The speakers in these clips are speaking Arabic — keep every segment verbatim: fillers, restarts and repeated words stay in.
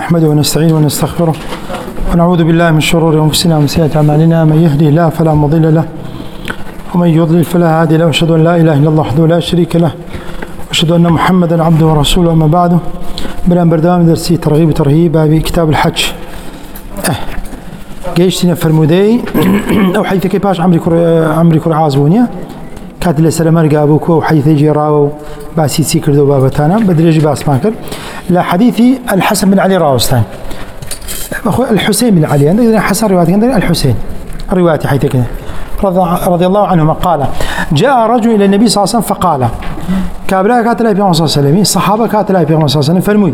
نحمده ونستعينه ونستغفره ونعوذ بالله من شرور أنفسنا ومن سيئات أعمالنا. من يهده الله فلا مضل له ومن يضلل فلا هادي له، وأشهد أن لا إله إلا الله وحده لا شريك له، وأشهد أن محمدا عبده ورسوله. أما بعد، بلان بردام درسي ترغيب وترهيب بكتاب الحج. أه جيشتنا فرمودي أو حيث كيباش عمري كر عمري كر عازبونيا كات لي سلامر جابوكو وحيث يجي راو باسي سيكردو بابتانا بدريجي باس ماكر لا حديثي الحسن بن علي راوستان أخو الحسين بن علي عندنا حسن رواية عندنا الحسين الرواية حيث كذا رضي الله عنهما قال: جاء رجل إلى النبي صلى الله عليه وسلم فقال: كابلا كاتلا في صلى الله عليه وسلم الصحابة كاتلا في صلى الله عليه وسلم فرموي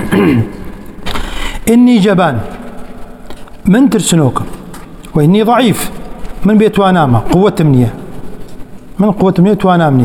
إني جبان من ترسنوك وإني ضعيف من بيت وانامة قوة منية من قوة منية وانامنية.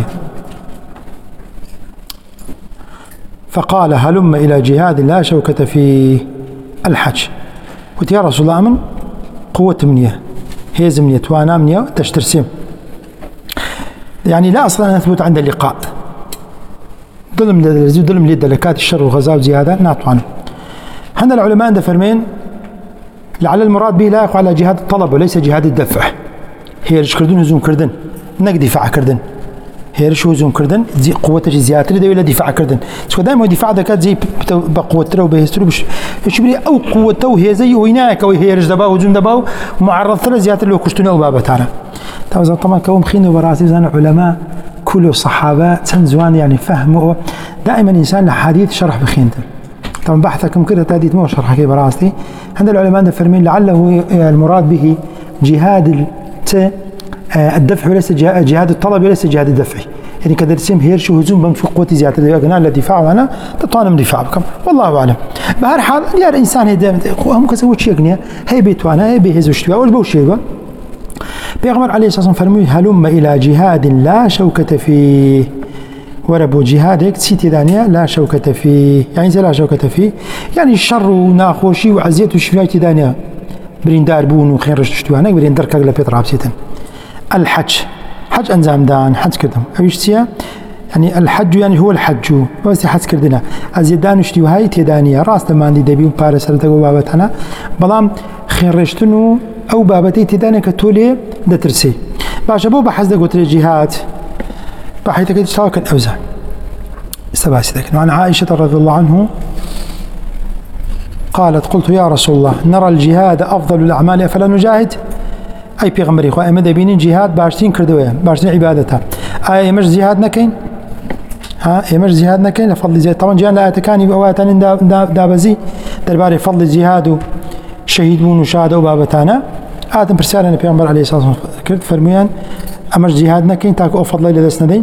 فقال: هلم إلى جهاد لا شوكة في الحج. قلت: يا رسول الله، من قوة منية هي زمنية وانامنية تشترسم، يعني لا أصلا نثبت عند اللقاء. ظلم ظلم للدلكات الشر والغزاء وزيادة ناطوان. هذا العلماء عند فرمين لعل المراد به لا يقع على جهاد الطلب وليس جهاد الدفع. هي رش كردن هزوم كردن نك دفاع كردن، هي رش هزوم كردن زي قوته زيادة ده ولا دفاع كردن. شو دائما دفاع ذكات زي بقوة ترى وبهسترو بش شو بدي أو قوته هي زي ويناك أو هي رش دباو هزوم دباو معرض ترى زيادة لو كشتنا وبابتنا. طبعا طبعا كوم خين وبراسي زان علماء كل الصحابة تنزوان يعني فهموا دائما إنسان لحديث شرح بخينته. طبعا بحثكم كده تاديت مو شرح كي براستي. هذا العلماء فرمين لعله المراد به جهاد الدفع وليس جهاد الطلب وليس جهاد الدفع. يعني كدرسيم هيرش وهزوم بمشي قوتي زيادة قلنا الدفاع وانا تطانم دفاع بكم والله اعلم. بهر حال يا الانسان هيدا هم كسوت شيء قنيه هي بيت وانا هي بيهزوش اول بوشيبه. بيغمر عليه الصلاه والسلام فرمي: هلم الى جهاد لا شوكة فيه. وربو جهادك سيتي دانيا لا شوكة فيه، يعني لا شوكة فيه يعني الشر وناخوشي وعزيت وشفايتي دانيا برين دار بون وخير رشتوانك برين دركك لبيت رابسيتن. الحج حج انزام دان حج كردم اويشتيا يعني الحج يعني هو الحج بس حج كردنا ازيدان وشتي وهاي تيدانيا راس دماندي دبي بارس رتقو بابتنا بلام خير رشتنو او بابتي تيدانيا كتولي دترسي باش ابو بحث قلت الجهاد بحيث كده تشاكل اوزان استباسي ذاك. وعن عائشة رضي الله عنه قالت: قلت: يا رسول الله، نرى الجهاد افضل الاعمال افلا نجاهد؟ اي بيغمري خو امد بينين جهاد باشتين كردويا باشتين عبادتها اي مش جهاد نكين ها اي مش جهاد نكين لفضل زي طبعا جان لا تكاني بواتن دابزي درباري فضل الجهاد شهيدون وشهدوا بابتانا ادم برسالة النبي عليه الصلاه والسلام فرميان امش جهاد نكين تاكو فضل الى دسندين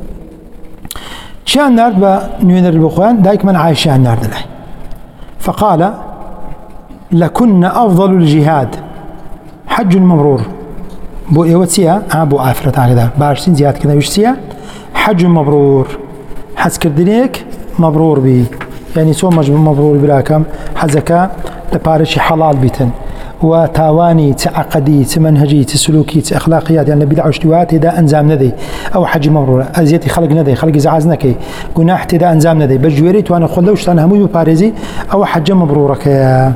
شان نارد بنوينر البخوان دايك من عايشه نارد له. فقال: لكن افضل الجهاد حج مبرور. بو يوتسيا ابو عافرت على ذا باشتين زياد كذا وشتيا حج مبرور حس كردنيك مبرور بي يعني سو مبرور براكم حزكا لبارشي حلال بيتن وتاواني تعقدي تمنهجي تسلوكي تاخلاقيات يعني بدع وشتوات اذا انزام ندي او حج مبرور ازيتي خلق ندي خلق زعاز نكي جناح اذا انزام ندي بجويريت وانا خلوش انا همو باريزي او حج مبرورك يا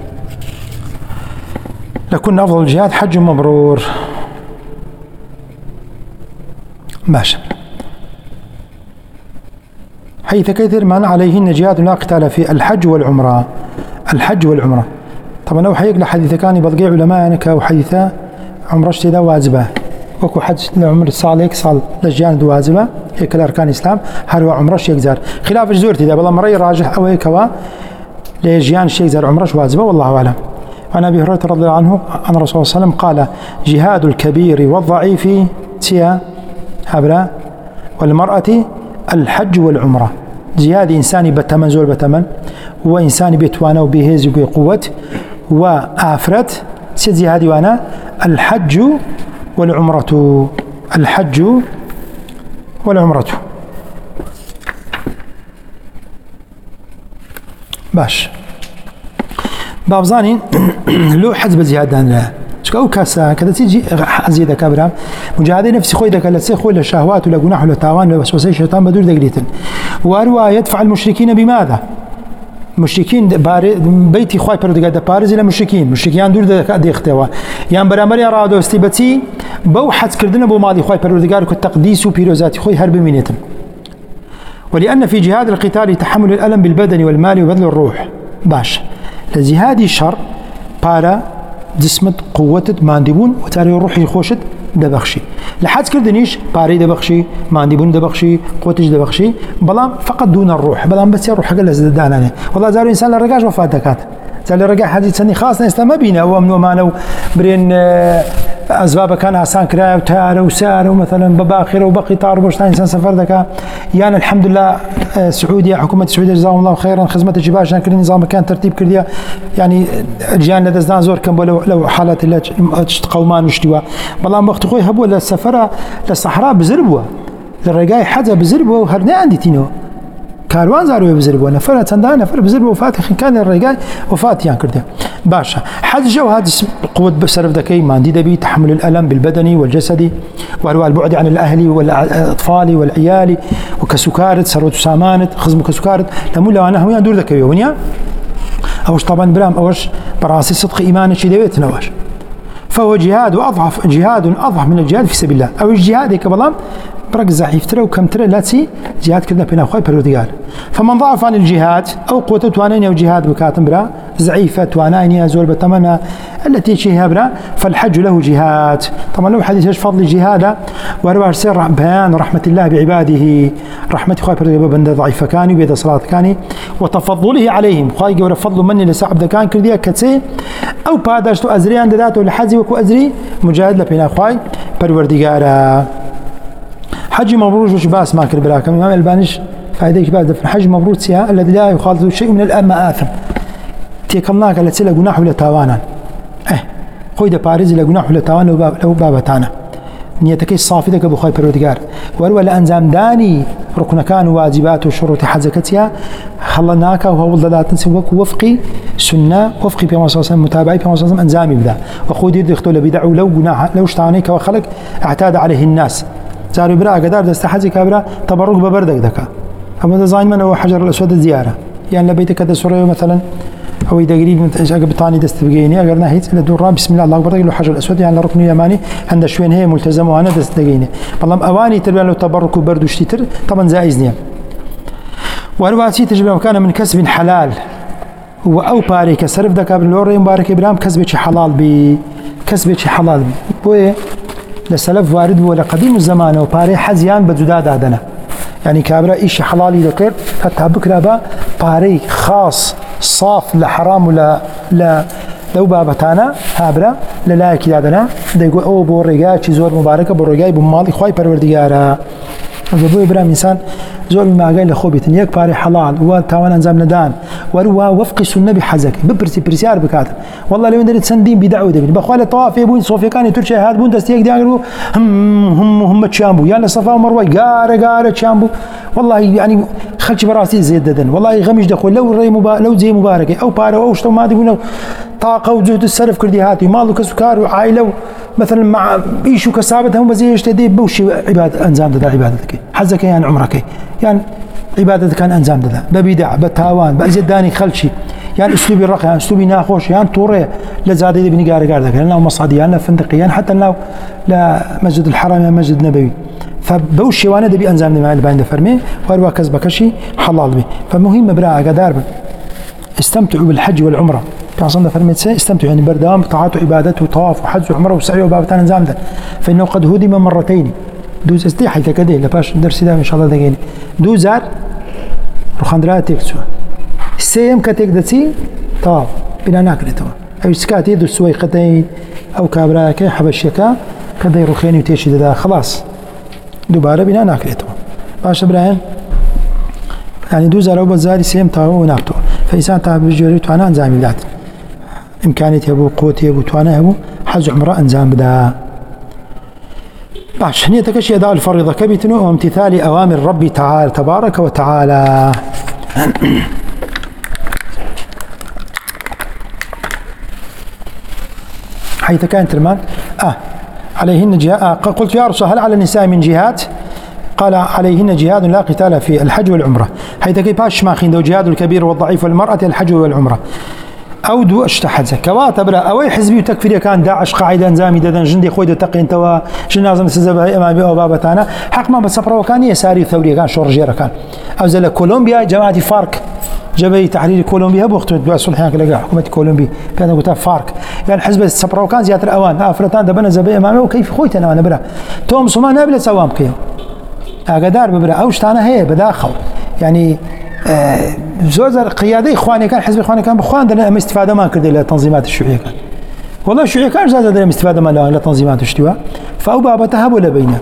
لكن أفضل الجهاد حج مبرور. ماشي. حيث كثير من عليهن جهاد لا قتال في الحج والعمرة. الحج والعمرة طبعا لو حيق لحديث كان بلقي علماء وحديث عمرة اشتدا واجبة وكو حج العمر صالك صال لجان واجبة هيك الأركان الإسلام هروا عمرة شيء زار خلاف الزورت إذا بالله مري راجح أو هيك وا لجان شيء زار عمرة واجبة والله أعلم. عن أبي هريرة رضي الله عنه عن الرسول صلى الله عليه وسلم قال: جهاد الكبير والضعيف تيا هبلا والمرأة الحج والعمرة. جهاد إنساني بتمن زول بتمن وإنساني بيتوانا وبيهز وبقوة وآفرت سيد جهادي وانا الحج والعمرة. الحج والعمرة باش باب زانين لو حزب زيادان لا شكو كاسا كذا تيجي ازيد كبرى مجاهدين نفسي خوي دك لسي خوي للشهوات ولا جناح ولا تاوان ولا وسوسه الشيطان بدور دقليتن واروا يدفع المشركين بماذا مشركين بيتي خواي بردقا دا بارز إلى مشركين مشركيان دور دا دي اختوا يعني برامر يا رادو استيبتي بو حدس كردنا بو ماضي خواي بردقا كالتقديس وبيروزاتي خوي هرب منيتم. ولأن في جهاد القتال تحمل الألم بالبدن والمال وبذل الروح باش لجهاد الشر بارا جسمت قوتت ماندبون وتاري الروح يخوشت دبخشي لحد كردنيش باري دبخشي ماندبون دبخشي قوتش دبخشي بلام فقط دون الروح بلام بس الروح حق الزدان والله زارو إنسان للرجاج وفاة دكات زال الرجاج حديث سني خاص نستا ما بينا ومن ومانو برين أسباب كان عسان كراء وتار وسار ومثلا بباخر وبقي طار وبشتان إنسان سفر ذكاء يعني الحمد لله سعودية حكومة السعودية جزاهم الله خيرا خدمة الجباش كل نظام كان ترتيب كرديا يعني رجال لدزنا زور كم لو لو حالات اللي قومان وشتوا والله وقت خوي هبوا للسفرة للصحراء بزربوا للرجاي حدا بزربوا وهرنا عندي تينو كاروان زاروا بزربوا نفر تندان نفر بزربوا وفات كان الرجاي وفات يعني كرديا باشا حد جو هذا قوة بسرف ذكي ما عندي دبي تحمل الألم بالبدني والجسدي والبعد عن الأهل والأطفال والعيال وكسكارت سروت سامانت خزم كسكارت لمولا وانا هم دور ذكي ونيا أوش طبعا برام أوش براسي صدق إيمان شيء دويت نواش فهو جهاد وأضعف جهاد أضعف من الجهاد في سبيل الله أو الجهاد كبلام برك زعيف ترى وكم ترى لا تسي جهاد كذا بين أخوي بردقال فمن ضعف عن الجهاد أو قوته توانين أو جهاد بكاتم برا زعيفة توانين يا زول بتمنى التي شيء برا فالحج له جهاد طبعا لو حديث ايش فضل الجهاد ورواه سر بيان رحمة الله بعباده رحمة أخوي بردقال بند ضعيف كاني بيد صلاة كاني وتفضله عليهم أخوي جور فضل مني لسعب كان كرديا كتسي أو بعدش أزري عند ذاته لحزي وكو أزري مجاهد لبين أخوي بردقال حج مبرور وش باس ما كربلا كم الإمام البانيش فائدة كبار في الحج مبرور سيا الذي لا يخالط شيء من المآثم تيكمناك على تسلا جناح ولا تاوانا إيه خوي ده باريس لا جناح ولا تاوانا لو باب لو بابتانا نيتك الصافي ده كبو خوي بردقار وروى لأنزام داني ركن كان واجبات وشروط حزكتها خلناك وهو لا تنسى وفقي سنة وفقي في مصاصم متابعي في مصاصم أنزامي بدا وخودي يدخلوا بدعوا لو جناح لو اشتعنيك وخلق اعتاد عليه الناس زارو برا قدار دست حزي كابرا تبرك ببردك دكا أما زين من هو حجر الأسود الزيارة يعني لبيتك هذا سورة مثلا أو إذا قريب من بطاني دست بجيني أجر نهيت لدور بسم الله الله أكبر له حجر الأسود يعني ركن يماني عند شوين هي ملتزم وأنا دست دقيني والله أواني تربي له تبرك وبرد وشتيتر طبعا زائزني ورواسي تجربة كان من كسب حلال هو أو باري كسرف دكا باللور مبارك إبراهيم كسبة حلال بكسبة حلال بوي لسلف وارد ولا قديم الزمان وباري حزيان بجداد عدنا يعني كابرا إيش حلالي ذكر حتى بكرة با باري خاص صاف لحرام ولا لا لو بابتانا هابرا لا كذا عدنا ده يقول أو بورجاء شيء زور مباركة بورجاء بمالي خواي برورديارا أبو إبراهيم إنسان زول ما قال لخوبيت ياك باري حلال وتوان أنزام ندان وروا وفق السنة بحزك ببرسي برسيار بكاتب والله لو ندري تسندين بدعوة دبل بخوال طواف يبون صوفيا كان ترشي هاد بون دستيك ديانو هم هم هم تشامبو يلا صفا ومروه قارة قارة تشامبو والله يعني خلش براسي زيد ددن والله غمش دخول لو ري مبا لو زي مباركة أو بارا أو شتو ما دبونه طاقة وجهد السلف كردي هاتي مالو كسكار وعائلة مثلا مع بيشو كسابت هم زي يشتدي بوشي عباد أنزام ده عبادتك حزك يعني عمرك يعني عبادتك كان أنزام ده ببدع بتاوان بزداني خلشي يعني أسلوبي الرقي يعني أسلوبي ناخوش يعني طوري لزاد يدي بني قاري قاردك لأنه مصعدي يعني فندقي يعني حتى لو لا مسجد الحرام يعني مسجد نبوي فبوشي وانا دبي أنزام مع الباين ده فرمي واروا كسب كشي حلال بي فمهم براء قدار استمتعوا بالحج والعمرة كان فرمي استمتعوا يعني بردام طاعات وعبادات وطواف وحج وعمرة وسعي وبابتان أنزام ده فإنه قد هدم مرتين دوز استيحي كده لباش درس ده إن شاء الله دقيني دوزار رخندرات تكسو سيم كتك دتي طاب بنا ناكلته أو سكاتي دو سويقتين أو كابراك حبشيكا كده يرخيني وتيشي ده خلاص دوباره بنا ناكلته باش إبراهيم يعني دوزار أو بزاري سيم تاو وناكتو فإنسان تاب بجوري توانا أنزام بلاد إمكانية يبو قوتي يبو توانا يبو حج عمره أنزام بدا باش هني تكشي أداء الفريضة كبتنو وامتثال أوامر ربي تعالى تبارك وتعالى حيث كان ترمان آه عليهن جهاد آه قلت يا رسول هل على النساء من جهاد قال عليهن جهاد لا قتال في الحج والعمرة حيث كي باش ما خين جهاد الكبير والضعيف والمرأة الحج والعمرة أو دو اشتحت كواتب لا أو حزبي وتكفير كان داعش قاعدة انزامي ددن جندي خويد تقين توا جنازم سزبها امامي او بابتانا حق ما بصبر وكان يساري ثوري كان شورجيرا كان او زل كولومبيا جماعه فارك جبهه تحرير كولومبيا بوقت الصلح هناك حكومه كولومبيا كان قلت فارك يعني حزب الصبر وكان زياده الاوان افرتان دبنا زبي امامي وكيف خويت انا انا برا توم سما نابل سوام كيو اقدار ببرا اوش انا هي بداخل يعني آه زوزر قيادي اخواني كان حزب اخواني كان بخوان درنا استفاده ما كرد الى تنظيمات الشيوعيه كان والله الشيوعيه كان زاد درنا استفاده ما لا تنظيمات الشيوعيه فاو بابا تهب ولا بينه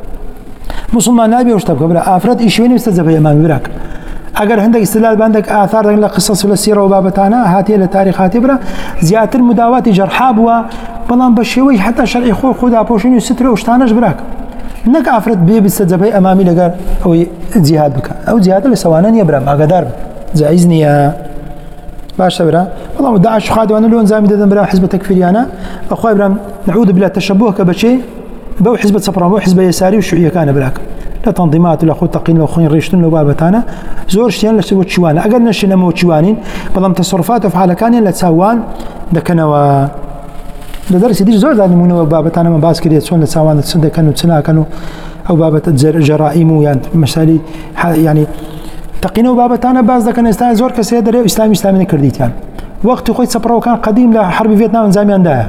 مسلمان نبي وش تبقى بلا افراد ايشوين مستذب امام براك اگر عندك استدلال عندك اثار ولا قصص ولا السيره وبابتانا هاتي لتاريخ هاتي برا زياده المداوات جرحاب وبلان بشوي حتى شرعي خو خدا بوشين يستر وشتانش براك انك افراد بي بستذب امامي لقال او جهاد بك او جهاد لسوانا يبرا ما قدر زايزني باش برا والله داعش خادي وانا لون زامي ددن برا حزب تكفيري انا اخوي ابراهيم نعوذ بالله التشبه كبشي بو حزب صفراء بو حزب يساري والشيوعيه كان براك لا تنظيمات ولا خو تقين ولا خوين ريشتن لو بابتانا زور شتيان لسو تشوان اقل نشنا مو تشوانين بلام تصرفات وفعل كان لا تسوان دكنا و لدرس دي زور داني مو بابتانا ما باس كريت سون تسوان تسند كانوا تسنا كانوا او بابت جرائم يعني مسالي يعني تقين وبابتانا باز كان استاذ زور كسيدر اسلامي اسلامي كرديت يعني وقت خويت صفراء كان قديم لحرب فيتنام زمان ده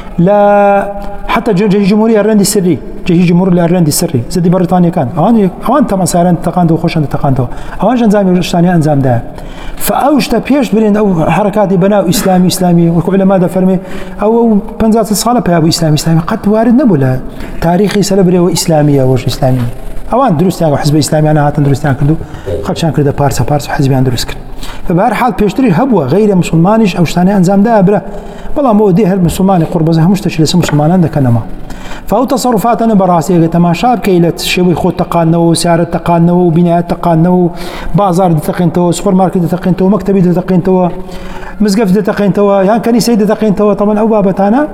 لا حتى جيش جمهورية الرندي السري جيش جمهورية الرندي السري زي بريطانيا كان اوان اوان تما صارن تقاندو خوشن تقاندو اوان انزام ثاني انزام ده فاوش تبيش برين او حركات بناء اسلامي اسلامي والعلماء ده فرمي او بنزات الصاله بها اسلامي اسلامي قد وارد نبولا تاريخي سلبري واسلاميه وش اسلامي اوان دروس تاعو حزب اسلامي انا هات دروس تاعو كردو قد شان كرده بارسا بارسا حزبي دروس كرد فبهر حال بيشتري هبوه غير مسلمانيش او ثاني انزام ده بره والله مو دي المسلماني قرب زها مش تشيل اسم مسلمان عندك انا ما فهو تصرفات انا براسي تماشى بكيله شوي خو تقانو سعر تقانو بناء تقانو بازار تقنتو سوبر ماركت تقنتو مكتبي تقنتو مسقف تقنتو يعني كنيسه تقنتو طبعا او بابتانا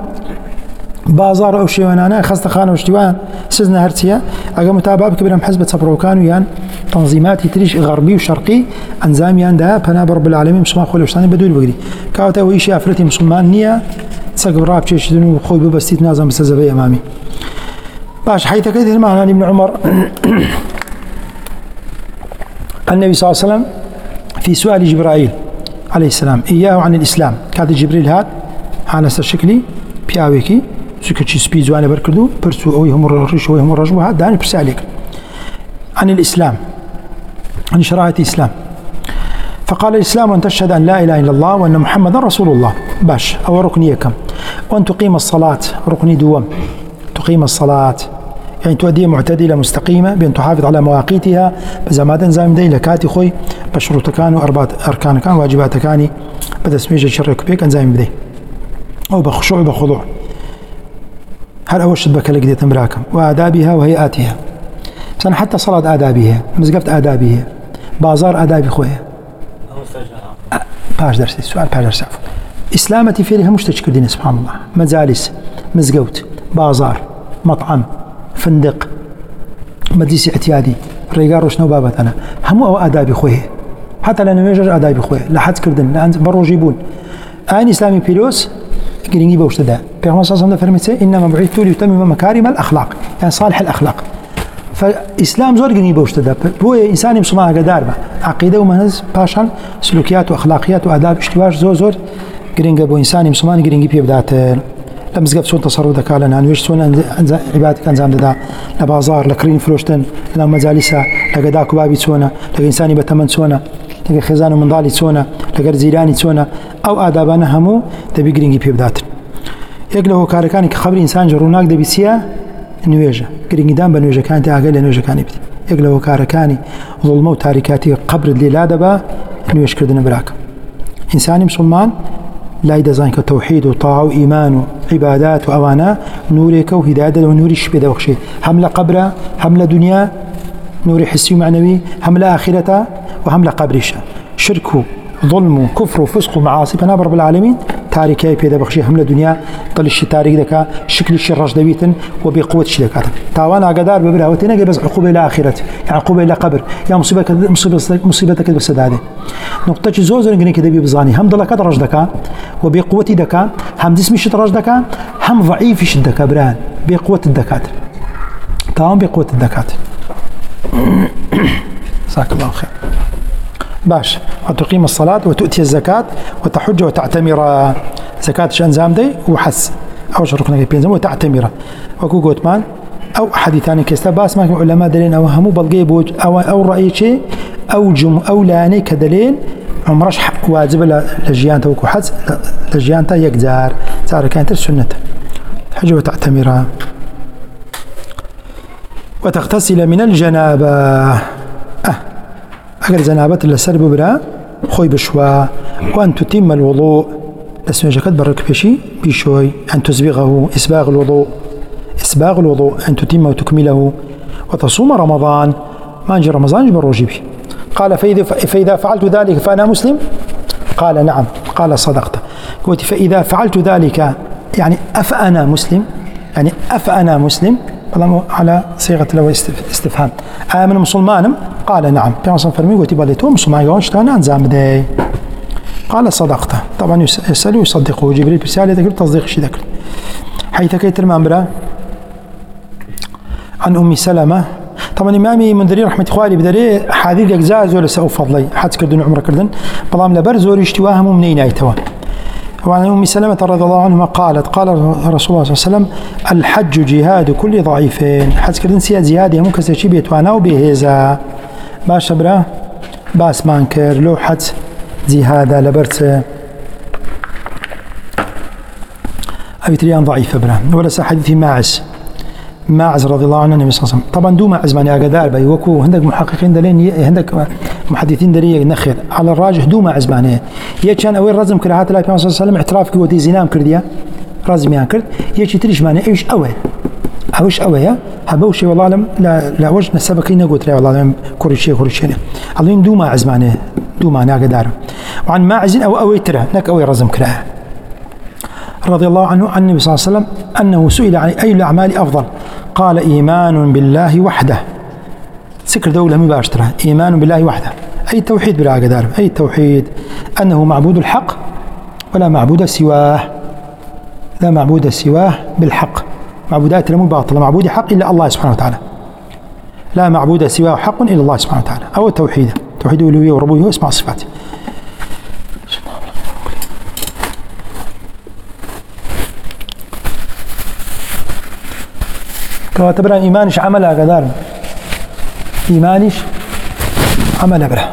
بازار او شيء انا خاصه خانه وشتوان سزنا هرتيا اجا متابعه كبيره حزب صبر وكانوا يعني تنظيمات تريش غربي وشرقي انزامي عندها فانا رب العالمين مسلمان خول وشتاني بدول بقري كاوتا ويشي افرتي مسلمان نيه تسقب راب تشي دنو خوي ببستيت نازم بسزبي امامي باش حيث كثير معنا ابن عمر النبي صلى الله عليه وسلم في سؤال جبرائيل عليه السلام اياه عن الاسلام كاد جبريل هات على شكلي بياويكي سكتشي سبيزو انا بركدو برسو او هم الرش او هم الرجوه داني برس عليك عن الاسلام عن شرائع الاسلام فقال الاسلام ان تشهد ان لا اله الا الله وان محمدا رسول الله باش او ركنيه كم وان تقيم الصلاه ركني دوام تقيم الصلاه يعني تؤدي معتدله مستقيمه بان تحافظ على مواقيتها بزمادن زام دي لكاتي خوي بشروط كانوا اربعه اركان كان واجبات كاني بدا سميجه شرك بيك انزايم بدي او بخشوع وبخضوع هل أول شد بك لقدية تمراكم وآدابها وهيئاتها سنة حتى صلاة آدابها مزقفت آدابها بازار آدابي خويا باش درس السؤال باش درس إسلامتي فيها مش تشكر دين سبحان الله مجالس مزقوت بازار مطعم فندق مجلس اعتيادي ريقار وشنو بابت أنا هم أو آدابي خويا حتى لأنه يجر آدابي خويا لا حد كردن لا برو جيبون آن إسلامي بيلوس قرينجي بوشتدا بيغمبر صلى الله عليه وسلم فرمت انما بعثت ليتمم مكارم الاخلاق يعني صالح الاخلاق فاسلام زور قرينجي بوشتدا بو انسان مسلمان قدار عقيده ومنهج باشان سلوكيات واخلاقيات واداب اشتواش زور زور قرينجي بو انسان مسلمان قرينجي بيبدات لمزقف سون تصرف دكا لنا نويش سون عبادك انزام ددا لبازار لكرين فروشتن لمجالسها لقدا كبابي سونا لانساني بتمن سونا لقى خزانه من ضالي سونا لقى زيراني سونا او ادابنا همو تبي جرينجي بيبدات يقله كاركاني كخبر انسان جروناك دبيسيا نويجا جرينجي دام بنويجا كانت اقل نويجا كان يبدي يقله كاركاني ظلمه وتاركاتي قبر اللي لا دبا نويش كردنا براك انسان مسلمان لا يدزان كتوحيد وطاعة وإيمان وعبادات وأوانا نورك وهداية ونوري شبه وخشي حملة قبرة حملة دنيا نوري حسي ومعنوي حملة آخرة وحملة قبرشة شرك ظلم كفر وفسق ومعاصي فناب رب العالمين تاريكي بيدا بخشي حملة دنيا ضل الشي تاريخ دكا شكل الشي الرش دبيتن وبقوة الشي دكا تاوان أقدار ببرها وتنجي بس عقوبة إلى آخرة يعني عقوبة إلى قبر يا مصيبة مصيبة مصيبتك بس هذه نقطة زوزر إنك كده بيبزاني هم ضلك رش دكا وبقوة دكا هم جسم الشي رش دكا هم ضعيف الشي دكا بران بقوة الدكاترة تاوان بقوة الدكاترة جزاك الله خير باش وتقيم الصلاة وتؤتي الزكاة وتحج وتعتمر زكاة شأنزام دي وحس أو شرقنا بينزم وتعتمر وكو قوتمان أو حديثان كيستا باس ما علماء دلين أو همو بلقي بوج أو أو رأي شيء أو جم أو لاني كدلين عمرش واجب لجيانته وكو حس لجيانته يقدر صار كانت السنة تحج وتعتمر وتغتسل من الجنابة أه أقل جنابة لسرب برا خوي بشوا وأن تتم الوضوء اسمه جكت برك بشي بشوي أن تسبغه إسباغ الوضوء إسباغ الوضوء أن تتم وتكمله وتصوم رمضان ما نجي رمضان جبر روجبي قال فإذا, فإذا فعلت ذلك فأنا مسلم قال نعم قال صدقت قلت فإذا فعلت ذلك يعني أفأنا مسلم يعني أفأنا مسلم على صيغة لو استفهام آمن مسلمان قال نعم كما فرمي قلت باليتو مسلمان قال اشتانا انزام دي قال صدقته طبعا يسأل ويصدقه جبريل برسالة ذكر تصديق شي ذكر حيث كيتر مامبرا عن أم سلمة طبعا إمامي منذري رحمة إخوالي بدري حديث أجزاء زول سأو فضلي حد كردن عمره كردن بلام لبر زور اشتواهم منين ايتوا وعن أم سلمة رضي الله عنها قالت قال رسول الله صلى الله عليه وسلم الحج جهاد كل ضعيفين حد كردن سياد زيادة ممكن سيشي بيتوانا وبيهيزا باش برا باس مانكر لو حد جهاد لبرت أبيتريان ضعيف برا ولا حديث ماعز ماعز رضي الله عنه النبي صلى الله عليه وسلم طبعا دو ماعز ماني أقدار بي وكو هندك محققين دلين هندك محدثين دلين نخير على الراجح دو ماعز ماني يا كان أول رزم كراهات الله صلى الله عليه وسلم اعتراف كوتي زنام كرديا رزميان كرد يا شي تريش ماني ايش أول أوش أويا هبوشي والله لم لا لا وجه نسبكين قلت له والله لم كل شيء كل شيء اللهم دو ماعز ماني دو ماني أقدار وعن ماعز أو أوي ترى نك أوي رزم كراه رضي الله عنه عن النبي صلى الله عليه وسلم أنه سئل عن أي الأعمال أفضل قال إيمان بالله وحده سكر دولة مباشرة إيمان بالله وحده أي توحيد بلا قدر أي توحيد أنه معبود الحق ولا معبود سواه لا معبود سواه بالحق معبودات لم باطلة معبود حق إلا الله سبحانه وتعالى لا معبود سواه حق إلا الله سبحانه وتعالى أو التوحيد توحيد الألوهية وربوبية واسماء الصفات كواتبرا إيمانش عمل أقدار إيمانش عمل أبره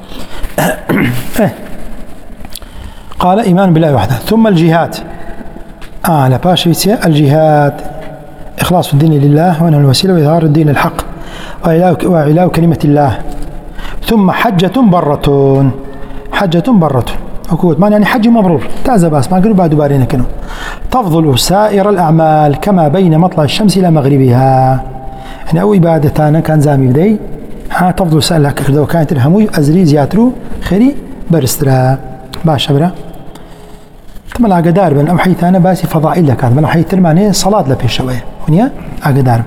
قال إيمان بالله وحده ثم الجهاد آه لا باش الجهاد إخلاص الدين لله وأنه الوسيلة وإظهار الدين الحق وإعلاء كلمة الله ثم حجة برة حجة برة أكوت ما يعني حج مبرور تعزى باس ما قالوا بعد بارين كنو تفضل سائر الأعمال كما بين مطلع الشمس إلى مغربها يعني أو إبادتانا كان زامي بدي ها تفضل سائر الأعمال لو كانت الهموي أزري زياترو خيري برسترا باش برا ثم العقدار بن أو حيثانا باسي فضائل لك هذا من حيث المعنى صلاة لبي شوية ونيا عقدار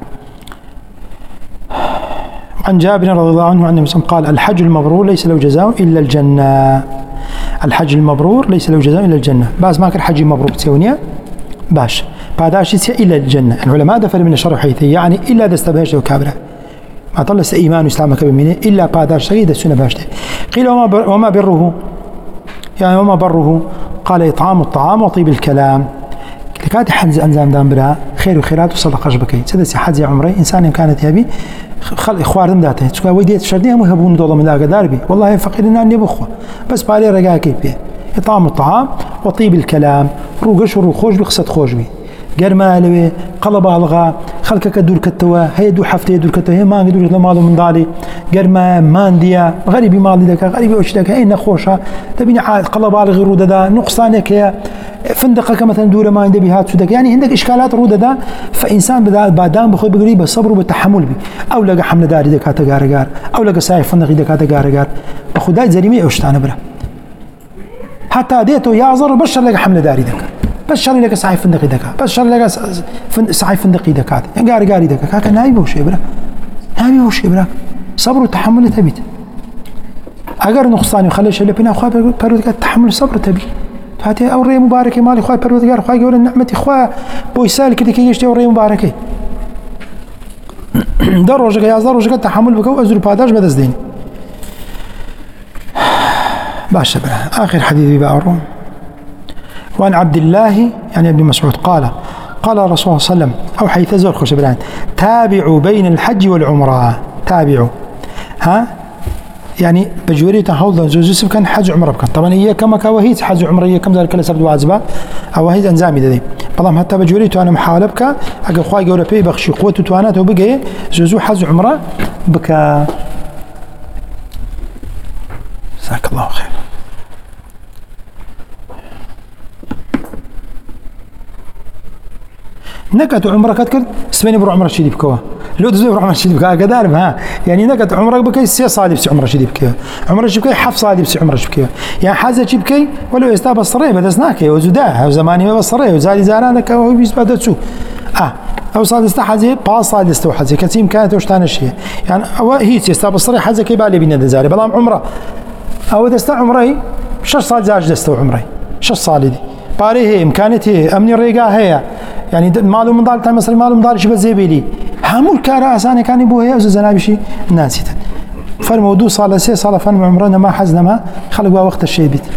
عن جابر رضي الله عنه عن النبي قال الحج المبرور ليس له جزاء إلا الجنة الحج المبرور ليس له جزاء إلا الجنة باز ما كان حج مبرور تسوينيا باش بعداش يسيا إلا الجنة العلماء دفر من الشرح حيثي يعني إلا دستبهش وكابرة ما طلس إيمان وإسلامك بمنه إلا بعداش سيد السنة باشته قيل وما, بر وما بره يعني وما بره قال إطعام الطعام وطيب الكلام لكاد حنز أنزام دامبرا خير وخيرات وصدقة جبكي سدسي حد عمري إنسان كانت يبي خل إخوار ذاته تقول وديت شرديه ما يهبون دولة من لاقة داربي والله فقيرنا أن يبخوا بس بالي رجاء كيف إطعام الطعام وطيب الكلام روقش وروخوش بقصة خوش بي جرما لوي قلب الغا خلك دور كتوا هي دو حفتة دور كتوا هي ما قدور لما مالو من دالي جرما مانديا غريبي مالي دك غريبي وش دك هي نخوشة تبيني قلب الغا رودة دا نقصانك يا فندقك مثلا دور ما عندي بهات سودك يعني عندك إشكالات رودة دا فإنسان بدا بعدان بخوي بقولي بالصبر وبالتحمل بي أو لقى حمل داري دك هات جار جار أو لقى سايف فندق دك هات جار جار بخداي زريمي وش تانا برا حتى ديته يعذر بشر لقى حمل داري دك بس شري لك صحيح فندقي دكا بس شري لك صحيح فندقي دكات يعني قاري قاري دكا كاكا نايبه وشي برا نايبه وشي برا صبر وتحمل تبيت اگر نقصاني وخلي شيء لبنا اخويا بارودك تحمل صبر تبي هاتي او ري مباركه مالي اخويا بارودك اخويا يقول نعمتي اخويا بويسال كده كي يشتي ري مباركه دروجك يا دروجك تحمل بك وازر باداش بدزدين باشا اخر حديث بأروم وعن عبد الله يعني ابن مسعود قال قال الرسول صلى الله عليه وسلم او حيث زور خوش بران تابعوا بين الحج والعمره تابعوا ها يعني بجوري تحوض جوزيف كان حج عمره كان طبعا هي كما كوهيت حج عمره هي كم ذلك لسبب واجبه او هي انزامي ذي طبعا حتى بجوري انا محاوله بك اجا خويا جوله بي بخشي قوته تواناته وبقى جوزو حج عمره بك جزاك الله خير نكت عمرك كتكر سمين برو عمرك شديد بكوا لو تزور برو عمرك شديد بكوا قدار ها يعني نكت عمرك بكي سي صادي بس عمرك شديد بكوا عمرك شديد بكي حف صادي بس عمرك شديد بكوا يعني حاجه بكي ولو يستاب الصريه بدسناك وزداه زماني ما بالصريه وزادي زارانك وهو بيسبد تسو اه او صاد استحزي باص صاد استوحزي كتيم كانت وش ثاني شيء يعني او هي يستاب الصريه حاجه كي بالي بين الزاري بلام عمره او دست عمري شش صاد زاج دستو عمري شش صالدي باري هي امكانيتي امني الريقه هي يعني مالو من ضال مثلا مالو من ضال شبه زيبيلي همول كارا اساني كان يبوه هي زنابي شي ناسيته فالموضوع صار سي صار فن عمرنا ما حزنا ما خلقوا وقت الشيء بيت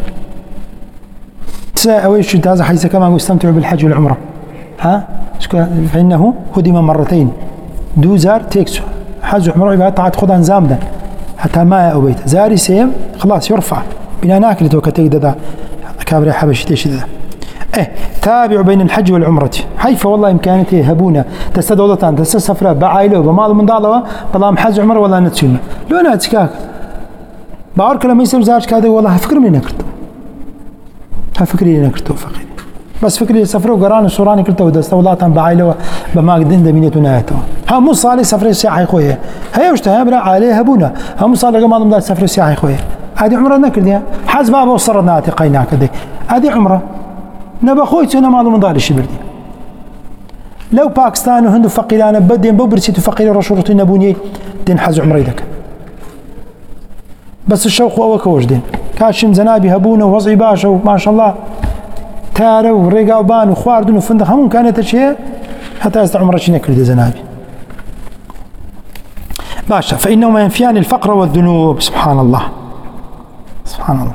تساوي شو هذا حيث كمان يستمتعوا بالحج والعمره ها فانه هدم مرتين دو زار تيكسو حج وعمره يبقى تعاد خذها نزامدا حتى ما او بيت زاري سيم خلاص يرفع بنا ناكل توكتيك دا كابري حبشي تيش ذا إيه تابعوا بين الحج والعمرة حيث والله إمكانيته هبونا تستد وضطان تستد سفرة بعائله وبمال من ضالوا بلام حج عمر ولا نتسلم لو أنا أتكاك بعرك لما يصير زارج كذا والله فكر مني نكرته فكري نكرته فقير بس فكري سفرة وقران الصوراني كرته ودست وضطان بعائله بما قدين دمينته نهايته هم مو صالح سفرة سياحة خويه هي وش تهابنا عليه هبونا هم صالح جمال من سفرة سياحة خويه هذه عمرة نكردها حسب أبو صرنا تقينا كذا هذه عمرة نبى خوي سنة ما ضمن ضال الشبردي لو باكستان وهند فقيران بدين ببرسيت فقير رشورتين نبوني دين حز عمرة يدك بس الشوق هو كوش دين كاشم زنابي هبونه ووضعي باشا وما شاء الله تارو ورقا وبان وخواردون وفندق همون كانت الشيء حتى يستع عمرة شي نكرد زنابي باشا فإنهما ينفيان الفقر والذنوب سبحان الله سبحان الله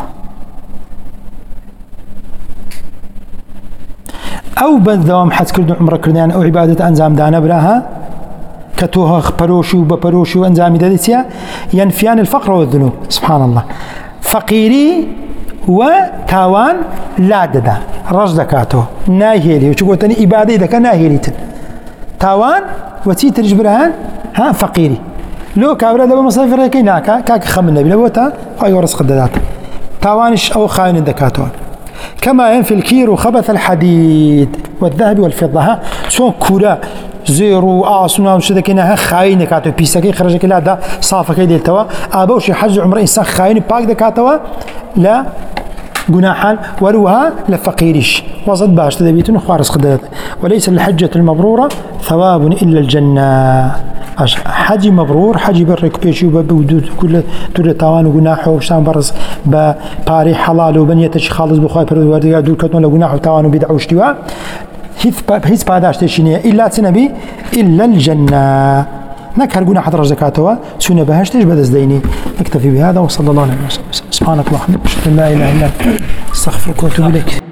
أو بذوام حد كردو عمره كردان أو عبادة أنزام دانا براها كتوها بروشو ببروشو أنزام دادتيا ينفيان الفقر والذنوب سبحان الله فقيري وتاوان لا ددا رجدكاتو ناهيلي وشو قلتني إبادة إذا كان ناهيليتن تاوان وتي ترجبرهان ها فقيري لو كابرا دابا مصاريف ريكينا كاك خمنا بلا بوتا خاي ورس قدادات تاوانش أو خاين دكاتون كما ينفي الكير خبث الحديد والذهب والفضة ها سون كورا زيرو آسونا وشذا كنا خاين كاتو بيساكي خرج كلا دا صافة كيدير توا أبوش حج عمره إنسان خاين باك دكاتوا لا جناحا وروها لفقيرش وصد باش تذبيتون خوارس قدرت وليس للحجة المبرورة ثواب إلا الجنة حجي مبرور حجي برك بيشي وبودود كل تور توان وجناح وشان برز بباري حلال وبنيتش خالص بخواي برد وردي دول كتون لجناح وتوان وبدع واشتوا هيث هيث بعداش تشينية إلا تنبي إلا الجنة نكهر جناح درجة زكاتوا سنة بهشتش بدز ديني نكتفي بهذا وصلى الله عليه وسلم سبحانك اللهم وبحمدك لا إله إلا أنت استغفرك وأتوب إليك.